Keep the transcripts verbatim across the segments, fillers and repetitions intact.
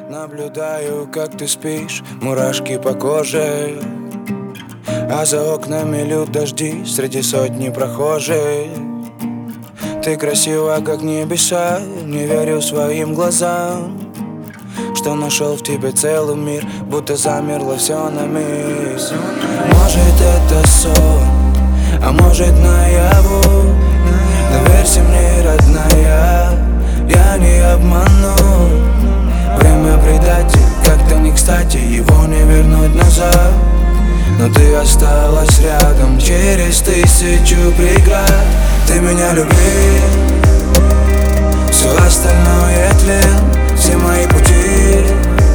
Наблюдаю, как ты спишь, мурашки по коже, а за окнами льют дожди среди сотни прохожих. Ты красива, как небеса, не верю своим глазам, что нашел в тебе целый мир, будто замерло все на миг. Может, это сон, а может, наяву. Доверься мне, родная, я не обману. Время предатель, как-то не кстати, его не вернуть назад. Но ты осталась рядом через тысячу преград. Ты меня люби, все остальное тлен. Все мои пути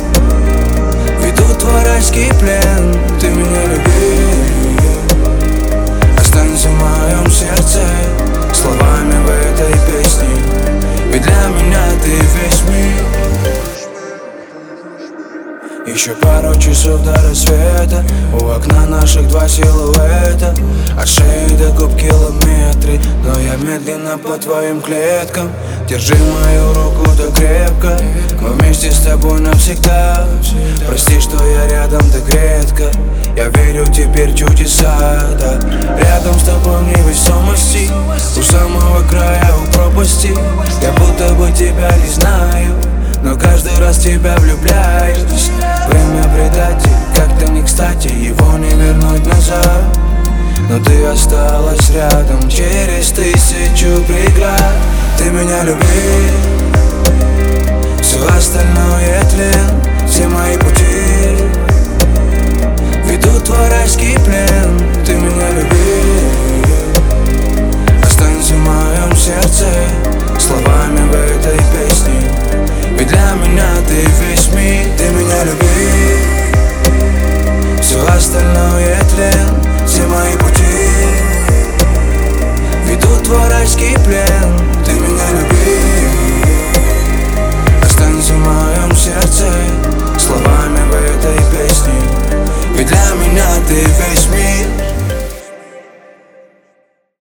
ведут в райский плен. Ты меня люби, останься в моем сердце словами в этой песне, ведь для меня ты весь мир. Еще пару часов до рассвета, у окна наших два силуэта. От шеи до губ километры, но я медленно по твоим клеткам. Держи мою руку да крепко, мы вместе с тобой навсегда. Прости, что я рядом так редко, я верю теперь в чудеса, да. Рядом с тобой в невесомости, у самого края, у пропасти. Я будто бы тебя не знаю, но каждый раз тебя влюбляюсь. Время предатель, как-то не кстати, его не вернуть назад. Но ты осталась рядом через тысячу преград. Ты меня люби, все остальное тлен. Все мои пути ведут в райский плен. Ты меня люби, останься в моем сердце словами в этой песне, ведь для меня ты весь мир. Ты меня люби, все остальное тлен. Все мои пути ведут в райский плен. Ты меня люби, останься в моем сердце словами в этой песне, ведь для меня ты весь